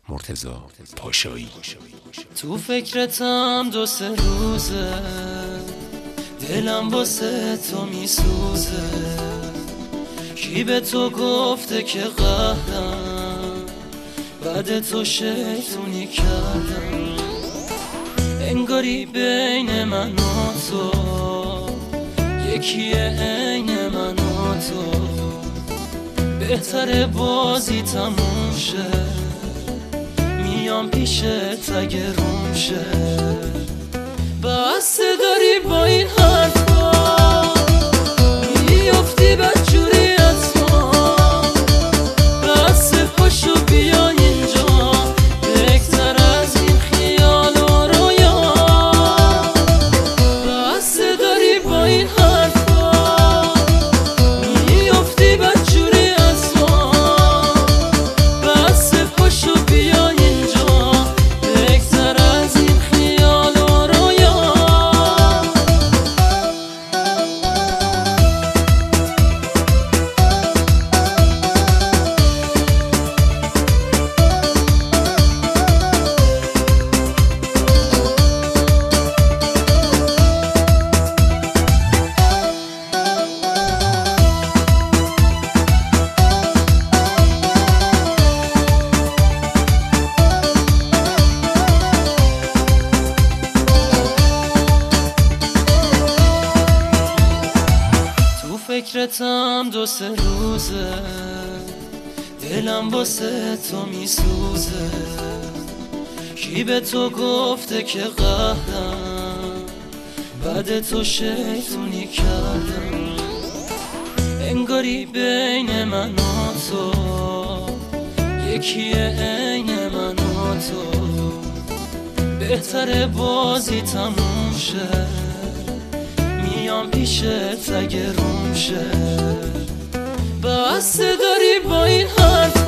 مرتضی پاشایی. تو فکرتم 2-3 روزه، دلم واسه تو میسوزه. کی به تو گفته که قهرم، بعد تو شیطونی کردم. انگاری بین من و تو یکیه، عین من و تو. بهتره بازی تموم شه، میام پیشت اگه روم شه. بس داری با این حرفا میافتی بدجوری از ما. بس پاشو بیا اینجا، بهتر از این خیال و رویا. بس داری با این حرفا میافتی بدجوری از ما. بس پاشو بیا اینجا، بهتر از این خیال و رویا. فکرتم 2-3 روزه، دلم واسه تو میسوزه. کی به تو گفته که قهرم، بعد تو شیطونی کردم. انگاری بین من و تو یکیه، عین من و تو. بهتره بازی تموم شه، میام پیشت اگه روم شه. بس داری با این حرف